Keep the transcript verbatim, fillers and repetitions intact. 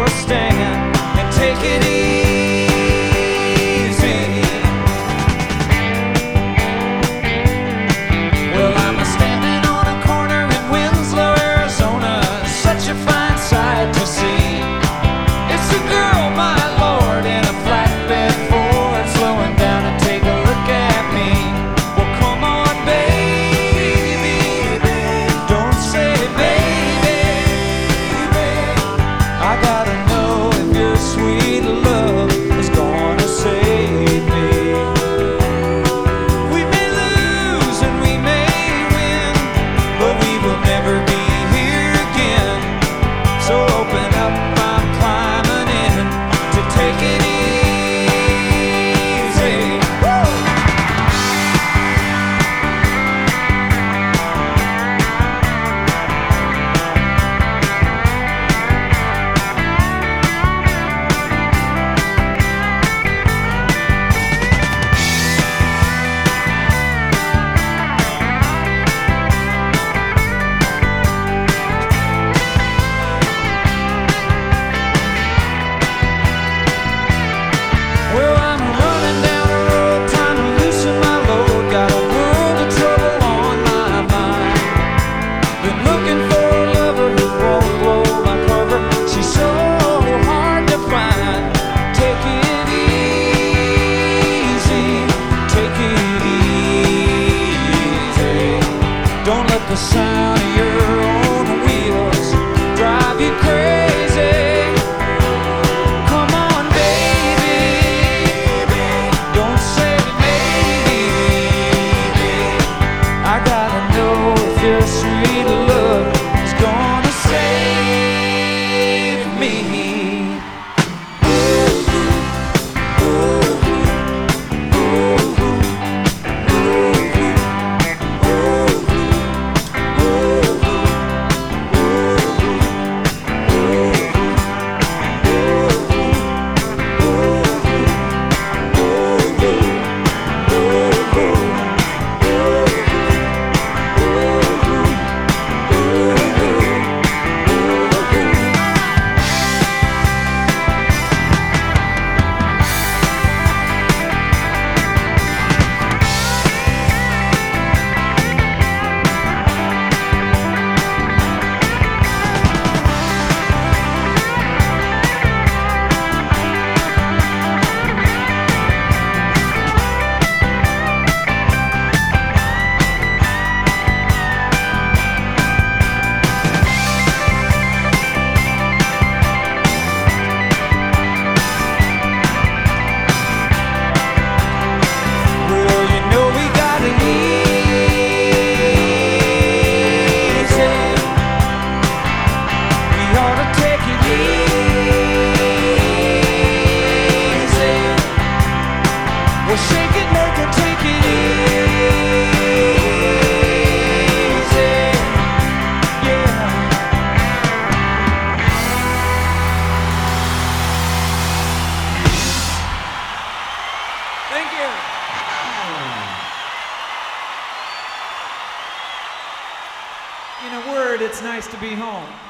stand and take it easy. Well, I'm a standing on a corner in Winslow, Arizona, such a fine sight to see. It's a girl, my lord, in a flatbed Ford, slowing down and take a look at me. Well, come on, baby, don't say maybe. I gotta know if your sweet love is gonna save me. We may lose and we may win, but we will never be here again. So open up, I'm climbing in to take it easy. Woo! Well, I'm running down the road, trying to loosen my load. Got a world of trouble on my mind. Been looking for a lover who won't blow my cover. She's so hard to find. Take it easy, take it easy. Don't let the sound of your own wheels drive you crazy. Come on, baby, don't say maybe. I gotta know if your sweet love is gonna save me. Well, you know we got it easy. We ought to take it easy. Well, shake it, make it, take it easy. Yeah. Thank you. In a word, it's nice to be home.